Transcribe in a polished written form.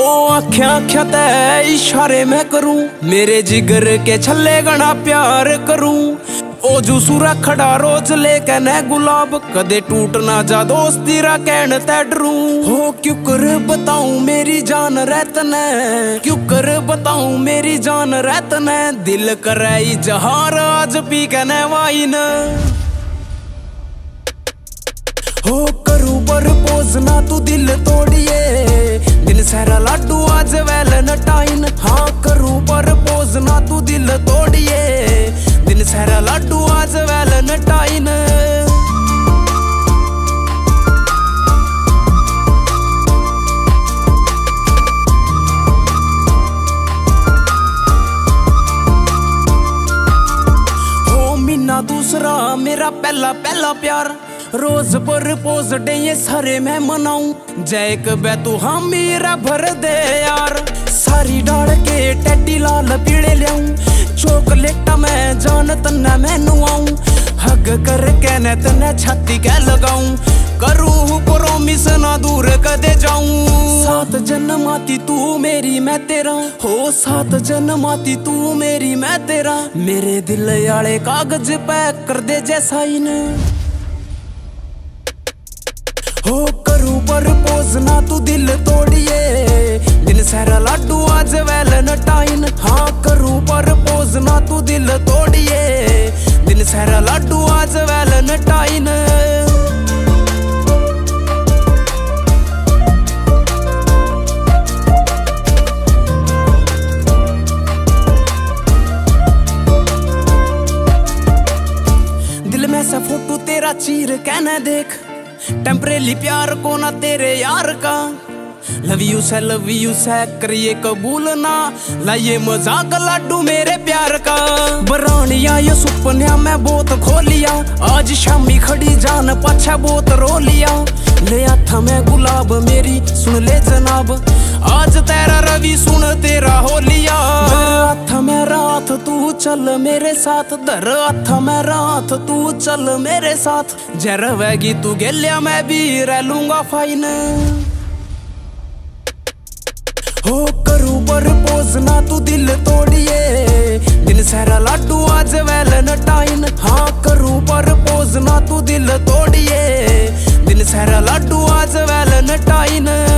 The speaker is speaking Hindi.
आख्या आख्या ते इशारे मैं करूं, मेरे जिगर के छल्ले गणा प्यार करूं। ओ जो सूरा खड़ा रोज लेके न गुलाब, कदे टूट ना जा दोस्त तेरा कहन ते डरूं। हो क्यों कर बताऊं मेरी जान रहतन, क्यों कर बताऊं मेरी जान रहतन। दिल करे जहार आज पी के न वाइन। हो करूं प्रपोज ना तू दिल तोड़िए, दिन सारा लाडू आज वैलेंटाइन। हाँ करूं प्रपोज ना तू दिल तोड़िए, दिन सारा लाडू आज वैलेंटाइन। हो मीना दूसरा मेरा पहला पहला प्यार, रोज प्रपोज डे ये सारे मैं मनाऊं। जय कबे तू हाँ मेरा भर दे यार, सारी डाल के टेडी लाल पीड़े लियाऊं। चॉकलेटा मैं जान तन्ने मैं नुआऊं, हग कर के न तन्ने छाती के लगाऊं। करूं प्रॉमिस ना दूर कदे जाऊं। सात जन्माती तू मेरी मैं तेरा, हो सात जन्माती तू मेरी मैं तेरा। मेरे दिल आले कागज पे कर दे जे साइन। हो करूं प्रपोज ना तू दिल तोड़िए, दिन सारा लाडू आज वैलेंटाइन। हाँ करूं प्रपोज ना तू दिल तोड़िए, दिन सारा लाडू आज वैलेंटाइन। दिल में से फोटो तेरा चीर कहना देख, टेम्परेली प्यार को ना तेरे यार का। लव यू से करिए कबूल ना, लाइए मजाक लाडू मेरे प्यार का। बरानिया ये सुपनिया मैं बहुत खोलिया, आज शामी खड़ी जान पाछा बहुत रो लिया। ले था मैं गुलाब मेरी सुन ले जनाब, आज तेरा रवि सुन तेरा हो लिया। था मैं रात तू चल मेरे साथ, दर था मैं रात तू चल मेरे साथ। जर वेगी तू गेलिया मैं भी रह लूंगा फाइन। हो करूं प्रपोज ना तू दिल तोड़िए, दिन सारा लाडू आज वैलेंटाइन। हाँ करूं प्रपोज ना तू दिल तोड़िए, दिन सारा लाडू आज वैलेंटाइन।